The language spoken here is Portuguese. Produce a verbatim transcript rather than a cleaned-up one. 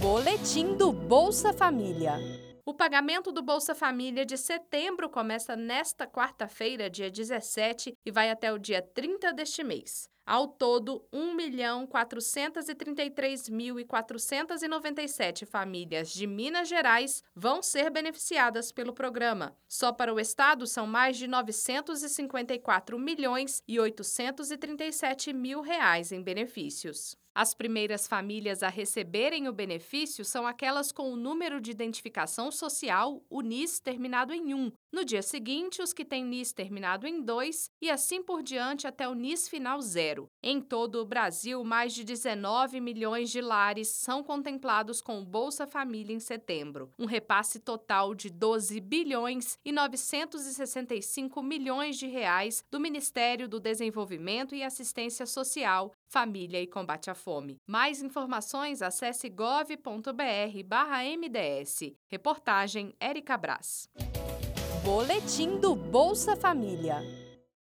Boletim do Bolsa Família. O pagamento do Bolsa Família de setembro começa nesta quarta-feira, dia dezessete, e vai até o dia trinta deste mês. Ao todo, um milhão quatrocentos e trinta e três mil e quatrocentos e noventa e sete famílias de Minas Gerais vão ser beneficiadas pelo programa. Só para o estado são mais de novecentos e cinquenta e quatro milhões e oitocentos e trinta e sete mil reais em benefícios. As primeiras famílias a receberem o benefício são aquelas com o número de identificação social, o N I S, terminado em um. No dia seguinte, os que têm N I S terminado em dois e assim por diante até o N I S final zero. Em todo o Brasil, mais de dezenove milhões de lares são contemplados com o Bolsa Família em setembro. Um repasse total de doze bilhões e novecentos e sessenta e cinco milhões de reais do Ministério do Desenvolvimento e Assistência Social, Família e Combate à Fome. Mais informações, acesse gov ponto br barra M D S. Reportagem Érica Brás. Boletim do Bolsa Família.